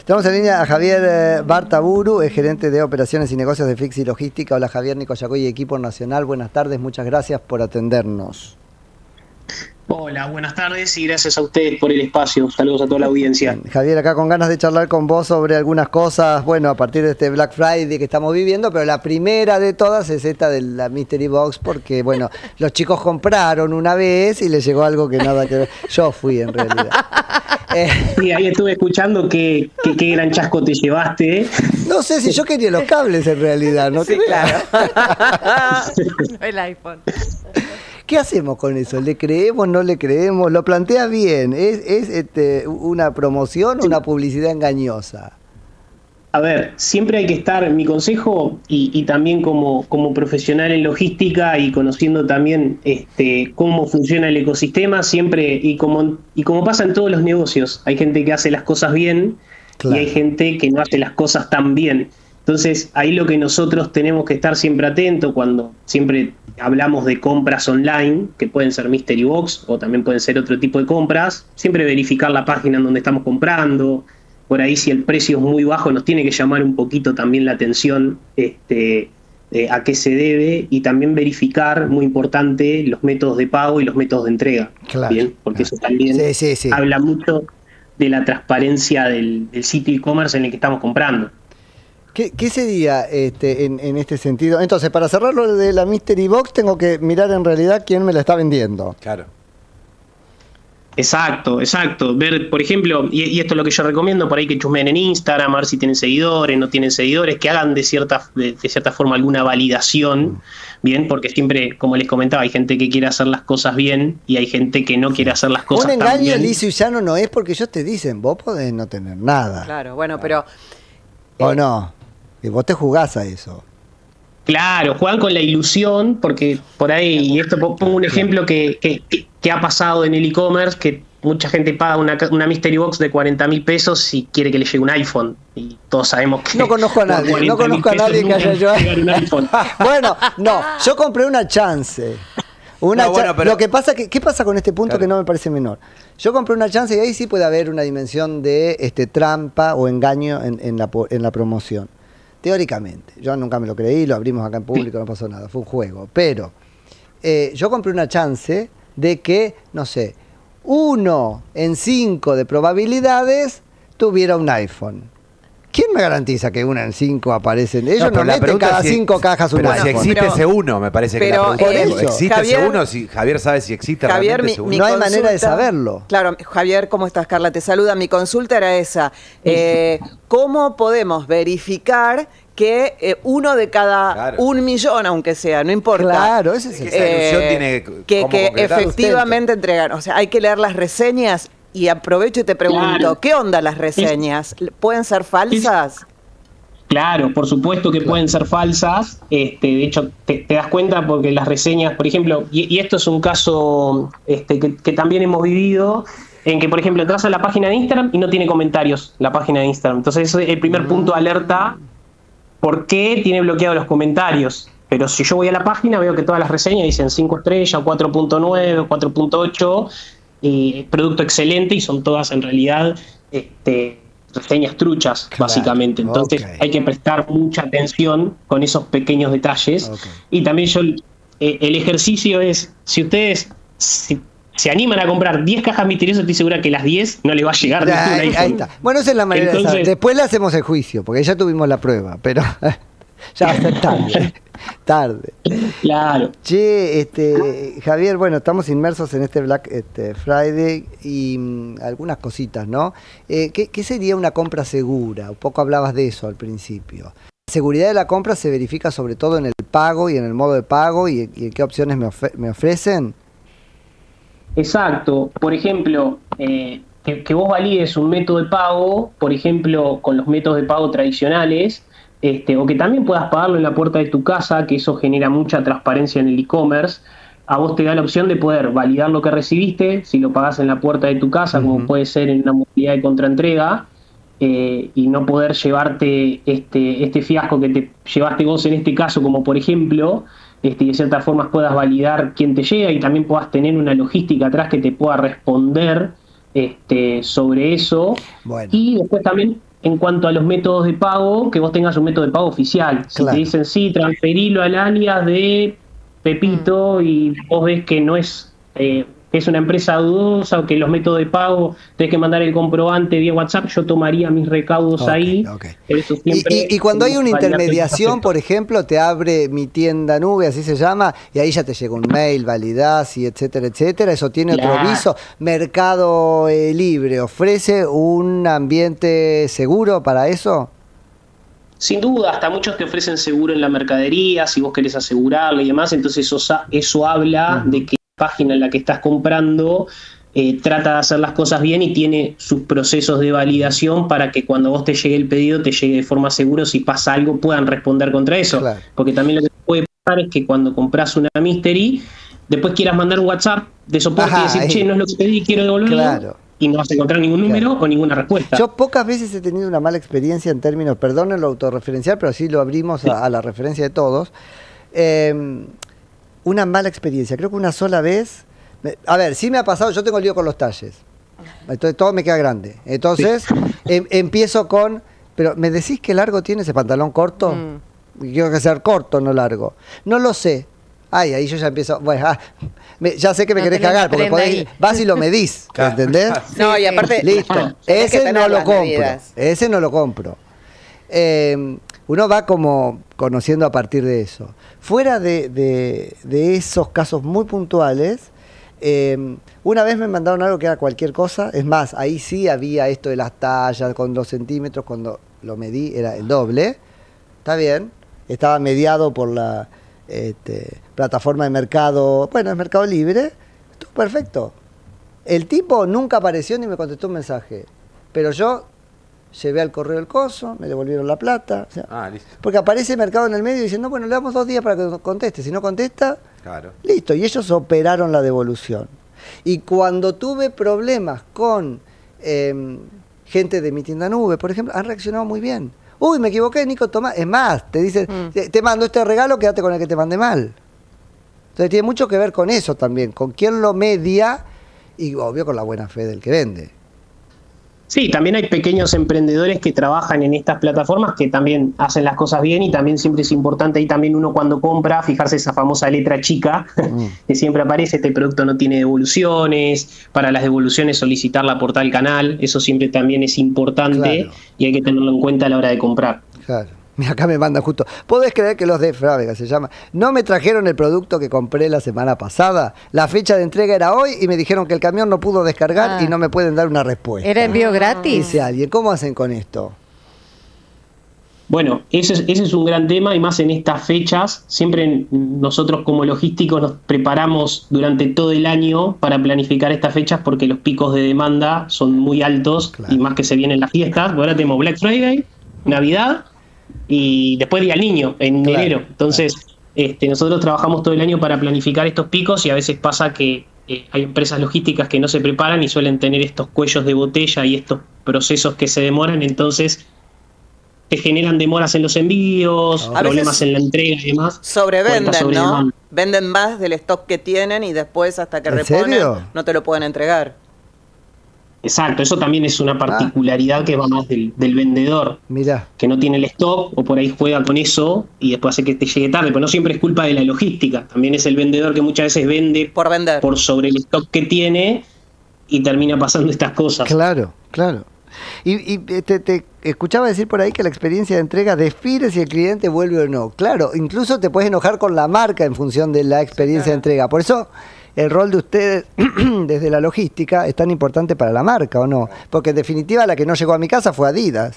Tenemos en línea a Javier Bartaburu, es gerente de operaciones y negocios de Fix y Logística. Hola Javier, Nico Yacoy, equipo nacional. Buenas tardes, muchas gracias por atendernos. Hola, buenas tardes y gracias a ustedes por el espacio. Saludos a toda la audiencia. Javier, acá con ganas de charlar con vos sobre algunas cosas, bueno, a partir de este Black Friday que estamos viviendo, pero la primera de todas es esta de la Mystery Box, porque, bueno, los chicos compraron una vez y les llegó algo que nada que ver. Yo fui, en realidad. Sí, ahí estuve escuchando qué gran chasco te llevaste. No sé si yo quería los cables, en realidad, ¿no? Sí, claro. El iPhone. ¿Qué hacemos con eso? ¿Le creemos, no le creemos? Lo plantea bien. ¿Es una promoción o una publicidad engañosa? A ver, siempre hay que estar, mi consejo, y también como profesional en logística y conociendo también cómo funciona el ecosistema, siempre, y como pasa en todos los negocios, hay gente que hace las cosas bien, claro, y hay gente que no hace las cosas tan bien. Entonces, ahí lo que nosotros tenemos que estar siempre atentos cuando siempre hablamos de compras online, que pueden ser Mystery Box o también pueden ser otro tipo de compras, siempre verificar la página en donde estamos comprando. Por ahí, si el precio es muy bajo, nos tiene que llamar un poquito también la atención a qué se debe, y también verificar, muy importante, los métodos de pago y los métodos de entrega. Claro, ¿bien? Porque eso también habla mucho de la transparencia del sitio e-commerce en el que estamos comprando. ¿Qué sería en este sentido? Entonces, para cerrar lo de la Mystery Box, tengo que mirar en realidad quién me la está vendiendo. Claro. Exacto. Ver, por ejemplo, y esto es lo que yo recomiendo, por ahí que chusmeen en Instagram, a ver si tienen seguidores, no tienen seguidores, que hagan de cierta forma alguna validación, bien, porque siempre, como les comentaba, hay gente que quiere hacer las cosas bien y hay gente que no quiere hacer las cosas tan bien. Un engaño liso y llano no es, porque ellos te dicen, vos podés no tener nada. Claro, bueno, pero... ¿O no? Y vos te jugás a eso. Claro, juegan con la ilusión, porque por ahí, y esto pongo un ejemplo que ha pasado en el e-commerce, que mucha gente paga una Mystery Box de 40.000 pesos y quiere que le llegue un iPhone. Y todos sabemos que... No conozco a nadie que haya llevado un iPhone. Bueno, no, yo compré una chance. Pero... Lo que pasa, ¿qué pasa con este punto, claro, que no me parece menor? Yo compré una chance y ahí sí puede haber una dimensión de trampa o engaño en la promoción. Teóricamente. Yo nunca me lo creí, lo abrimos acá en público, no pasó nada, fue un juego. Pero yo compré una chance de que, no sé, 1 en 5 de probabilidades tuviera un iPhone. ¿Quién me garantiza que 1 en 5 aparecen? Ellos no meten cada 5 cajas un iPhone. Pero si existe ese 1, me parece que la pregunta ¿existe Javier, ese 1? Si Javier sabe si existe Javier, realmente ese 1. No hay manera de saberlo. Claro, Javier, ¿cómo estás? Carla te saluda. Mi consulta era esa. ¿Cómo podemos verificar que 1 de cada 1.000.000, aunque sea, no importa? Claro, esa ilusión tiene que efectivamente entregan. O sea, hay que leer las reseñas. Y aprovecho y te pregunto, claro, ¿qué onda las reseñas? ¿Pueden ser falsas? Claro, por supuesto que pueden ser falsas. De hecho, te das cuenta porque las reseñas, por ejemplo, y esto es un caso que también hemos vivido, en que, por ejemplo, entras a la página de Instagram y no tiene comentarios la página de Instagram. Entonces, ese es el primer punto de alerta. ¿Por qué tiene bloqueados los comentarios? Pero si yo voy a la página, veo que todas las reseñas dicen 5 estrellas, 4.9, 4.8... producto excelente, y son todas en realidad reseñas truchas, claro, básicamente. Entonces hay que prestar mucha atención con esos pequeños detalles. Y también el ejercicio es, si ustedes se animan a comprar 10 cajas misteriosas, estoy segura que las 10 no le va a llegar. Ahí está. Bueno, esa es la manera de saber. Después le hacemos el juicio, porque ya tuvimos la prueba, pero ya va a ser tarde. Claro. Che, Javier, bueno, estamos inmersos en este Black Friday y algunas cositas, ¿no? ¿Qué sería una compra segura? Un poco hablabas de eso al principio. La seguridad de la compra se verifica sobre todo en el pago y en el modo de pago y en qué opciones me ofrecen. Exacto. Por ejemplo, que vos valides un método de pago, por ejemplo, con los métodos de pago tradicionales, o que también puedas pagarlo en la puerta de tu casa, que eso genera mucha transparencia en el e-commerce. A vos te da la opción de poder validar lo que recibiste, si lo pagás en la puerta de tu casa, como puede ser en una modalidad de contraentrega, y no poder llevarte este fiasco que te llevaste vos en este caso, como por ejemplo, y de ciertas formas puedas validar quién te llega y también puedas tener una logística atrás que te pueda responder sobre eso. Bueno. Y después también en cuanto a los métodos de pago, que vos tengas un método de pago oficial. Si te dicen, sí, transferilo al alias de Pepito y vos ves que no es... es una empresa dudosa o que los métodos de pago tenés que mandar el comprobante vía WhatsApp, yo tomaría mis recaudos ahí. Eso y cuando hay una intermediación, por ejemplo, te abre Mi Tienda Nube, así se llama, y ahí ya te llega un mail, validás y etcétera, etcétera. Eso tiene otro viso. Mercado Libre, ¿ofrece un ambiente seguro para eso? Sin duda, hasta muchos te ofrecen seguro en la mercadería, si vos querés asegurarle y demás, entonces eso habla de que página en la que estás comprando trata de hacer las cosas bien y tiene sus procesos de validación para que cuando vos te llegue el pedido te llegue de forma segura, si pasa algo puedan responder contra eso. Claro. Porque también lo que puede pasar es que cuando compras una mystery después quieras mandar un WhatsApp de soporte y decir, che, no es lo que pedí, quiero devolverlo. Claro. Y no vas a encontrar ningún número o ninguna respuesta. Yo pocas veces he tenido una mala experiencia en términos, perdonen lo autorreferencial, pero así lo abrimos a la referencia de todos. Una mala experiencia, creo que una sola vez. A ver, sí me ha pasado, yo tengo lío con los talles. Entonces todo me queda grande. Entonces empiezo con, pero ¿me decís qué largo tiene ese pantalón corto? Quiero que sea corto, no largo. No lo sé. Ahí yo ya empiezo, bueno, ya sé que me querés cagar, porque vas y lo medís, ¿entendés? No, y aparte... Listo, ese no lo compro, ese no lo compro. Uno va como conociendo a partir de eso. Fuera de esos casos muy puntuales, una vez me mandaron algo que era cualquier cosa, es más, ahí sí había esto de las tallas, con 2 centímetros, cuando lo medí era el doble, está bien, estaba mediado por la... plataforma de mercado, bueno, es Mercado Libre, estuvo perfecto. El tipo nunca apareció ni me contestó un mensaje, pero yo llevé al correo el coso, me devolvieron la plata, o sea, listo. Porque aparece Mercado en el medio diciendo, bueno, le damos 2 días para que conteste, si no contesta, listo, y ellos operaron la devolución. Y cuando tuve problemas con gente de Mi Tienda Nube, por ejemplo, han reaccionado muy bien. Uy, me equivoqué, Nico, toma. Es más, te dicen, te mando este regalo, quédate con el que te mandé mal. Entonces tiene mucho que ver con eso también, con quién lo media y obvio con la buena fe del que vende. Sí, también hay pequeños emprendedores que trabajan en estas plataformas que también hacen las cosas bien y también siempre es importante ahí también uno cuando compra fijarse esa famosa letra chica que siempre aparece, este producto no tiene devoluciones, para las devoluciones solicitarla por tal canal, eso siempre también es importante y hay que tenerlo en cuenta a la hora de comprar. Claro. Acá me mandan justo. ¿Podés creer que los de Frávega se llama? No me trajeron el producto que compré la semana pasada. La fecha de entrega era hoy y me dijeron que el camión no pudo descargar y no me pueden dar una respuesta. ¿Era envío gratis? Dice alguien. ¿Cómo hacen con esto? Bueno, ese es un gran tema y más en estas fechas. Siempre nosotros como logísticos nos preparamos durante todo el año para planificar estas fechas porque los picos de demanda son muy altos y más que se vienen las fiestas. Ahora tenemos Black Friday, Navidad y después Día del Niño en enero. Entonces nosotros trabajamos todo el año para planificar estos picos y a veces pasa que hay empresas logísticas que no se preparan y suelen tener estos cuellos de botella y estos procesos que se demoran, entonces te generan demoras en los envíos, problemas en la entrega y demás. Sobrevenden, ¿no? Venden más del stock que tienen y después hasta que reponen no te lo pueden entregar. Exacto, eso también es una particularidad que va más del vendedor. Mirá. Que no tiene el stock o por ahí juega con eso y después hace que te llegue tarde, pero no siempre es culpa de la logística, también es el vendedor que muchas veces vende por vender, por sobre el stock que tiene y termina pasando estas cosas. Claro. Y te escuchaba decir por ahí que la experiencia de entrega define si el cliente vuelve o no. Claro, incluso te puedes enojar con la marca en función de la experiencia de entrega. Por eso el rol de ustedes desde la logística es tan importante para la marca, ¿o no? Porque en definitiva la que no llegó a mi casa fue Adidas.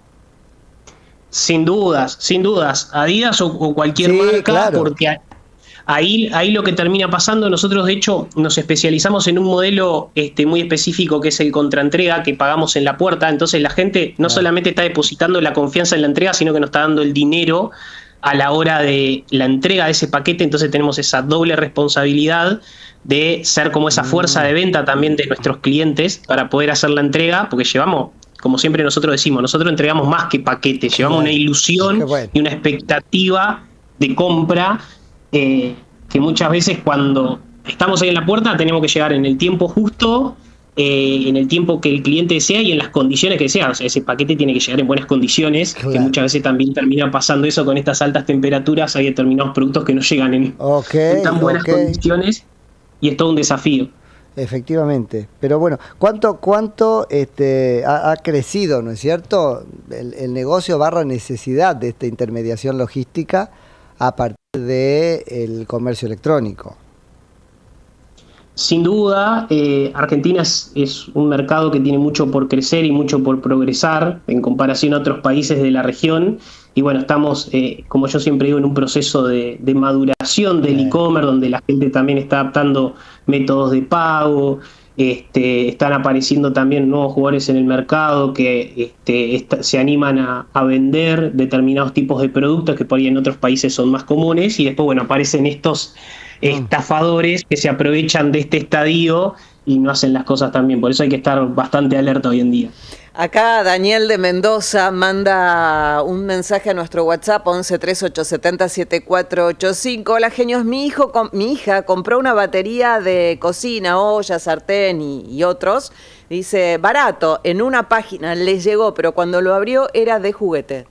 Sin dudas. Adidas o cualquier marca, porque ahí lo que termina pasando, nosotros de hecho nos especializamos en un modelo muy específico que es el contraentrega, que pagamos en la puerta, entonces la gente no solamente está depositando la confianza en la entrega, sino que nos está dando el dinero a la hora de la entrega de ese paquete, entonces tenemos esa doble responsabilidad de ser como esa fuerza de venta también de nuestros clientes para poder hacer la entrega, porque llevamos, como siempre nosotros decimos, nosotros entregamos más que paquetes, llevamos una ilusión y una expectativa de compra que muchas veces cuando estamos ahí en la puerta tenemos que llegar en el tiempo justo en el tiempo que el cliente desea y en las condiciones que desea. O sea, ese paquete tiene que llegar en buenas condiciones, claro, que muchas veces también termina pasando eso con estas altas temperaturas. Hay determinados productos que no llegan en tan buenas condiciones y es todo un desafío. Efectivamente, pero bueno, ¿cuánto ha crecido, ¿no es cierto?, el negocio / necesidad de esta intermediación logística a partir del comercio electrónico? Sin duda, Argentina es un mercado que tiene mucho por crecer y mucho por progresar en comparación a otros países de la región. Y bueno, estamos, como yo siempre digo, en un proceso de maduración del e-commerce, donde la gente también está adaptando métodos de pago, están apareciendo también nuevos jugadores en el mercado que se animan a vender determinados tipos de productos que por ahí en otros países son más comunes, y después, bueno, aparecen estos estafadores que se aprovechan de este estadio y no hacen las cosas tan bien. Por eso hay que estar bastante alerta hoy en día. Acá Daniel de Mendoza manda un mensaje a nuestro WhatsApp 11 3870 7485. Hola genios, mi hija compró una batería de cocina, olla, sartén y otros. Dice, barato, en una página le llegó, pero cuando lo abrió era de juguete.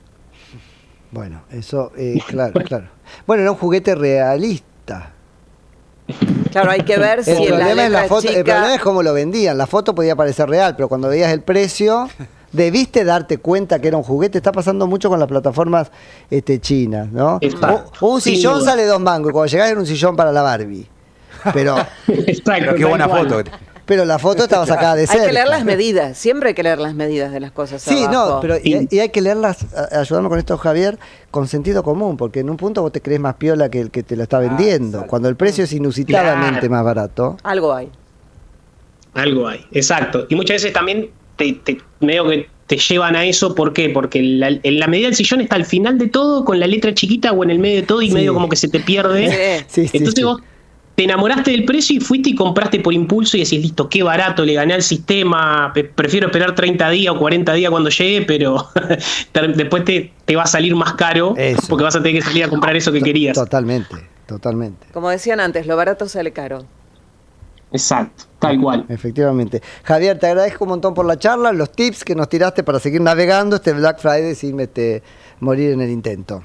Bueno, eso, claro. Bueno, era un juguete realista. Claro, hay que ver si el problema es cómo lo vendían. La foto podía parecer real, pero cuando veías el precio, debiste darte cuenta que era un juguete. Está pasando mucho con las plataformas chinas, ¿no? Un sillón sale 2 mangos, y cuando llegás era un sillón para la Barbie. Pero qué buena foto. Pero la foto estaba sacada de cerca. Hay que leer las medidas, siempre hay que leer las medidas de las cosas. Sí, abajo. No, pero y hay que leerlas, ayudando con esto, Javier, con sentido común, porque en un punto vos te crees más piola que el que te lo está vendiendo. Cuando el precio es inusitadamente más barato. Algo hay. Algo hay, exacto. Y muchas veces también medio que te llevan a eso. ¿Por qué? Porque la medida del sillón está al final de todo, con la letra chiquita o en el medio de todo, y medio como que se te pierde. Entonces vos te enamoraste del precio y fuiste y compraste por impulso y decís, listo, qué barato, le gané al sistema, prefiero esperar 30 días o 40 días cuando llegue, pero después te va a salir más caro, porque vas a tener que salir a comprar eso que querías. Totalmente. Como decían antes, lo barato sale caro. Exacto, tal cual. Efectivamente. Javier, te agradezco un montón por la charla, los tips que nos tiraste para seguir navegando este Black Friday sin morir en el intento.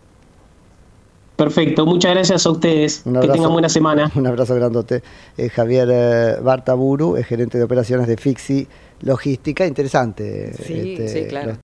Perfecto, muchas gracias a ustedes. Que tengan buena semana. Un abrazo grandote. Javier Bartaburu, gerente de operaciones de Fixi Logística. Interesante. Sí, claro.